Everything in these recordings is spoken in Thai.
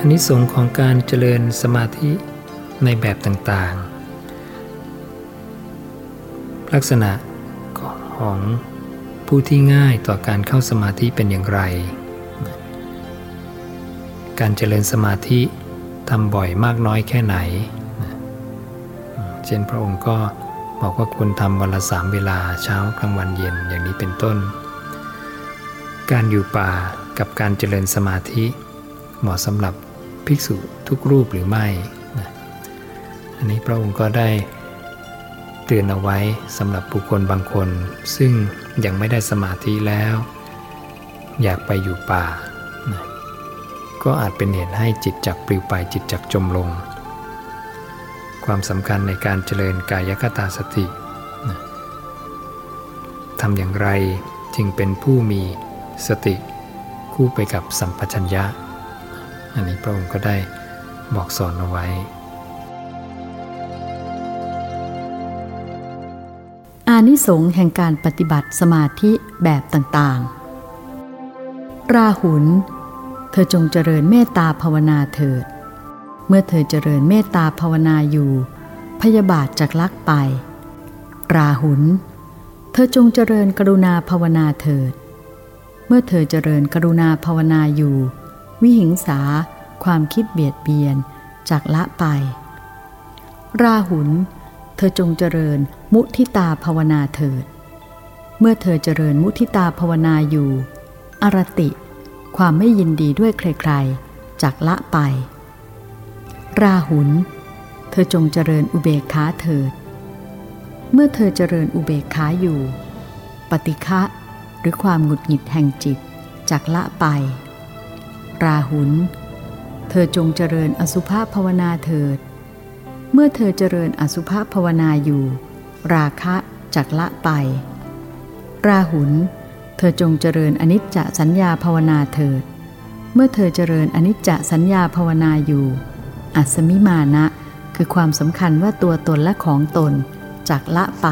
อานิสงส์ของการเจริญสมาธิในแบบต่างๆลักษณะของผู้ที่ง่ายต่อการเข้าสมาธิเป็นอย่างไรการเจริญสมาธิทำบ่อยมากน้อยแค่ไหนเช่นพระองค์ก็บอกว่าควรทำวันละ3 เวลาเช้ากลางวันเย็นอย่างนี้เป็นต้นการอยู่ป่ากับการเจริญสมาธิเหมาะสำหรับภิกษุทุกรูปหรือไม่อันนี้พระองค์ก็ได้เตือนเอาไว้สำหรับบุคคลบางคนซึ่งยังไม่ได้สมาธิแล้วอยากไปอยู่ป่าก็อาจเป็นเหตุให้จิตจักปลิวไปจิตจักจมลงความสำคัญในการเจริญกายคตาสติทำอย่างไรจึงเป็นผู้มีสติคู่ไปกับสัมปชัญญะอันนี้พระองค์ก็ได้บอกสอนเอาไว้อานิสงส์แห่งการปฏิบัติสมาธิแบบต่างๆราหุลเธอจงเจริญเมตตาภาวนาเถิดเมื่อเธอเจริญเมตตาภาวนาอยู่พยาบาทจักลักไปราหุลเธอจงเจริญกรุณาภาวนาเถิดเมื่อเธอเจริญกรุณาภาวนาอยู่วิหิงสาความคิดเบียดเบียนจักละไปราหุลเธอจงเจริญมุทิตาภาวนาเถิดเมื่อเธอเจริญมุทิตาภาวนาอยู่อรติความไม่ยินดีด้วยใครๆจักละไปราหุลเธอจงเจริญอุเบกขาเถิดเมื่อเธอเจริญอุเบกขาอยู่ปฏิฆะหรือความหงุดหงิดแห่งจิตจักละไปราหุลเธอจงเจริญอสุภภาวนาเถิดเมื่อเธอเจริญอสุภภาวนาอยู่ราคะจักละไปราหุลเธอจงเจริญอนิจจสัญญาภาวนาเถิดเมื่อเธอเจริญอนิจจสัญญาภาวนาอยู่อัสมิมานะคือความสำคัญว่าตัวตนและของตนจักละไป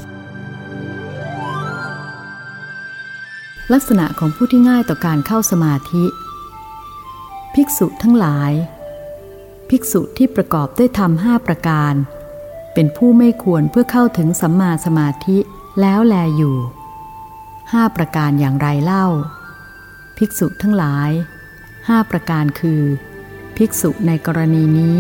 ลักษณะของผู้ที่ง่ายต่อการเข้าสมาธิภิกษุทั้งหลายภิกษุที่ประกอบด้วยธรรม5 ประการเป็นผู้ไม่ควรเพื่อเข้าถึงสัมมาสมาธิแล้วแลอยู่5 ประการอย่างไรเล่าภิกษุทั้งหลาย5 ประการคือภิกษุในกรณีนี้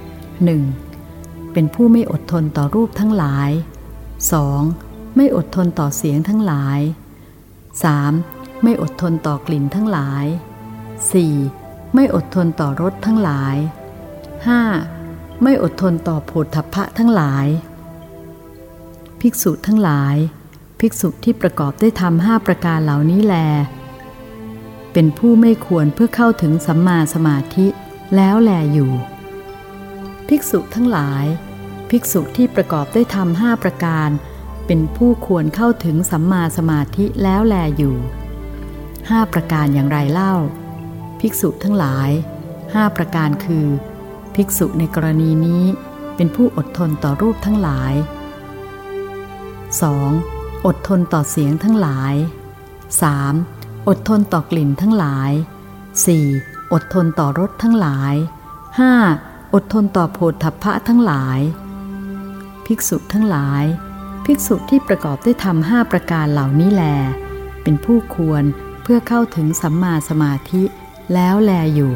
1. เป็นผู้ไม่อดทนต่อรูปทั้งหลาย 2. ไม่อดทนต่อเสียงทั้งหลาย 3. ไม่อดทนต่อกลิ่นทั้งหลาย 4. ไม่อดทนต่อรสทั้งหลาย 5. ไม่อดทนต่อโผฏฐัพพะทั้งหลายภิกษุทั้งหลายภิกษุที่ประกอบด้วยธรรม5 ประการเหล่านี้แลเป็นผู้ไม่ควรเพื่อเข้าถึงสัมมาสมาธิแล้วแลอยู่ภิกษุทั้งหลายภิกษุที่ประกอบด้วยธรรม5 ประการเป็นผู้ควรเข้าถึงสัมมาสมาธิแล้วแลอยู่5 ประการอย่างไรเล่าภิกษุทั้งหลาย5 ประการคือภิกษุในกรณีนี้เป็นผู้อดทนต่อรูปทั้งหลาย 2. อดทนต่อเสียงทั้งหลาย 3. อดทนต่อกลิ่นทั้งหลาย 4. อดทนต่อรสทั้งหลาย 5. อดทนต่อโผฏฐัพพะทั้งหลายภิกษุทั้งหลายภิกษุที่ประกอบด้วยธรรม5 ประการเหล่านี้แลเป็นผู้ควรเพื่อเข้าถึงสัมมาสมาธิแล้วแลอยู่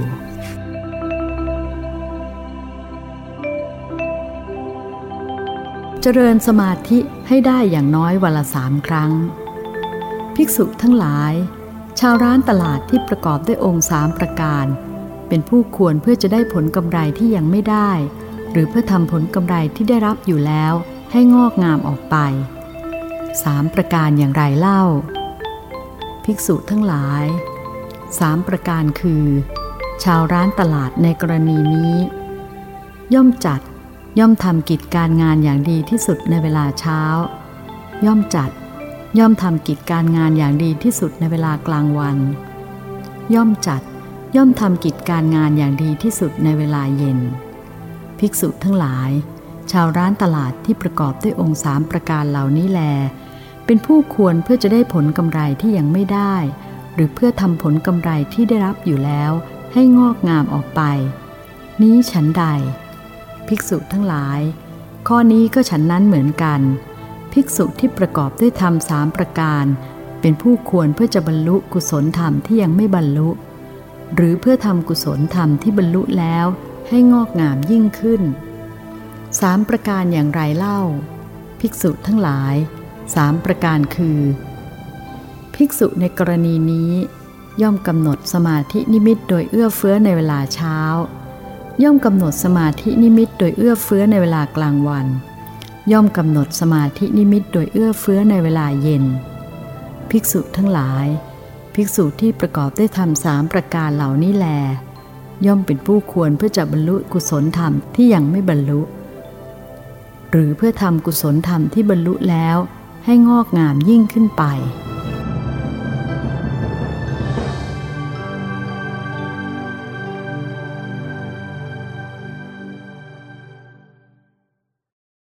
เจริญสมาธิให้ได้อย่างน้อยวันละ3 ครั้งภิกษุทั้งหลายชาวร้านตลาดที่ประกอบด้วยองค์3 ประการเป็นผู้ควรเพื่อจะได้ผลกำไรที่ยังไม่ได้หรือเพื่อทำผลกำไรที่ได้รับอยู่แล้วให้งอกงามออกไป3 ประการอย่างไรเล่าภิกษุทั้งหลาย3 ประการคือชาวร้านตลาดในกรณีนี้ย่อมจัดย่อมทำกิจการงานอย่างดีที่สุดในเวลาเช้าย่อมจัดย่อมทำกิจการงานอย่างดีที่สุดในเวลากลางวันย่อมจัดย่อมทำกิจการงานอย่างดีที่สุดในเวลาเย็นภิกษุทั้งหลายชาวร้านตลาดที่ประกอบด้วยองค์3 ประการเหล่านี้แลเป็นผู้ควรเพื่อจะได้ผลกำไรที่ยังไม่ได้หรือเพื่อทำผลกำไรที่ได้รับอยู่แล้วให้งอกงามออกไปนี้ฉันใดภิกษุทั้งหลายข้อนี้ก็ฉันนั้นเหมือนกันภิกษุที่ประกอบด้วยธรรม3ประการเป็นผู้ควรเพื่อจะบรรลุกุศลธรรมที่ยังไม่บรรลุหรือเพื่อทำกุศลธรรมที่บรรลุแล้วให้งอกงามยิ่งขึ้น3ประการอย่างไรเล่าภิกษุทั้งหลาย3ประการคือภิกษุในกรณีนี้ย่อมกำหนดสมาธินิมิตโดยเอื้อเฟื้อในเวลาเช้าย่อมกำหนดสมาธินิมิตโดยเอื้อเฟื้อในเวลากลางวันย่อมกำหนดสมาธินิมิตโดยเอื้อเฟื้อในเวลาเย็นภิกษุทั้งหลายภิกษุที่ประกอบด้วยธรรม3ประการเหล่านี้แลย่อมเป็นผู้ควรเพื่อจะบรรลุกุศลธรรมที่ยังไม่บรรลุหรือเพื่อทำกุศลธรรมที่บรรลุแล้วให้งอกงามยิ่งขึ้นไป